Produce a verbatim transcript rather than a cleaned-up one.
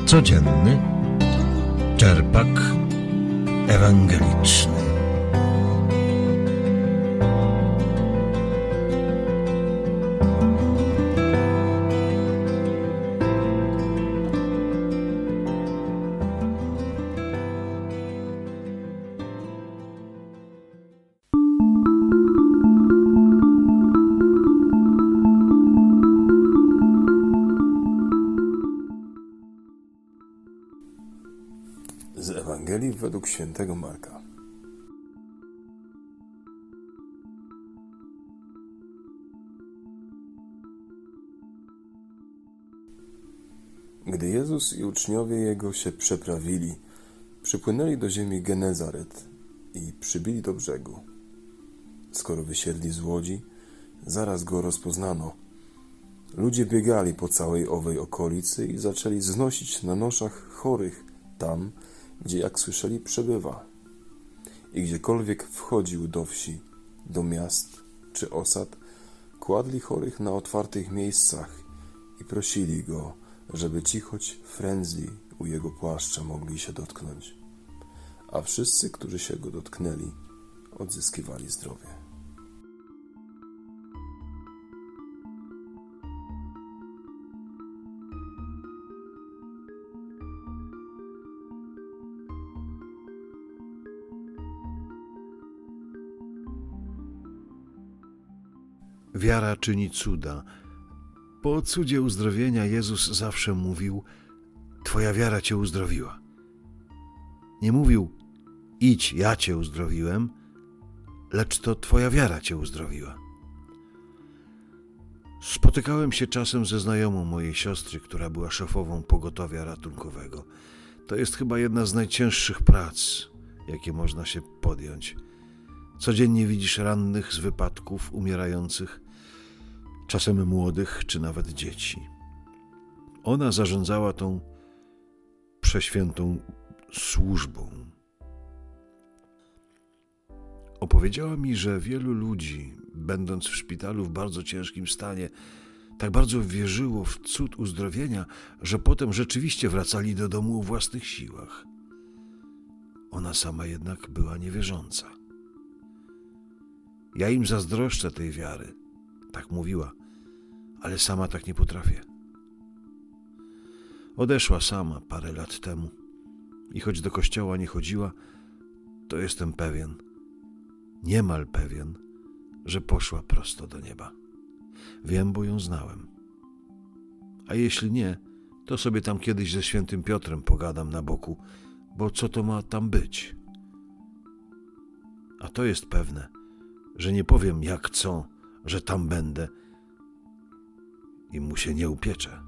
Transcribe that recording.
Codzienny czerpak ewangeliczny. Z Ewangelii według świętego Marka. Gdy Jezus i uczniowie Jego się przeprawili, przypłynęli do ziemi Genezaret i przybili do brzegu. Skoro wysiedli z łodzi, zaraz Go rozpoznano. Ludzie biegali po całej owej okolicy i zaczęli znosić na noszach chorych tam, gdzie, jak słyszeli, przebywa. I gdziekolwiek wchodził do wsi, do miast czy osad, kładli chorych na otwartych miejscach i prosili Go, żeby ci choć frędzli u Jego płaszcza mogli się dotknąć. A wszyscy, którzy się Go dotknęli, odzyskiwali zdrowie. Wiara czyni cuda. Po cudzie uzdrowienia Jezus zawsze mówił: Twoja wiara cię uzdrowiła. Nie mówił: idź, ja cię uzdrowiłem, lecz to Twoja wiara cię uzdrowiła. Spotykałem się czasem ze znajomą mojej siostry, która była szefową pogotowia ratunkowego. To jest chyba jedna z najcięższych prac, jakie można się podjąć. Codziennie widzisz rannych z wypadków, umierających, czasem młodych czy nawet dzieci. Ona zarządzała tą przeświętą służbą. Opowiedziała mi, że wielu ludzi, będąc w szpitalu w bardzo ciężkim stanie, tak bardzo wierzyło w cud uzdrowienia, że potem rzeczywiście wracali do domu o własnych siłach. Ona sama jednak była niewierząca. Ja im zazdroszczę tej wiary, tak mówiła, ale sama tak nie potrafię. Odeszła sama parę lat temu i choć do kościoła nie chodziła, to jestem pewien, niemal pewien, że poszła prosto do nieba. Wiem, bo ją znałem. A jeśli nie, to sobie tam kiedyś ze świętym Piotrem pogadam na boku, bo co to ma tam być? A to jest pewne, że nie powiem jak co, że tam będę i mu się nie upieczę.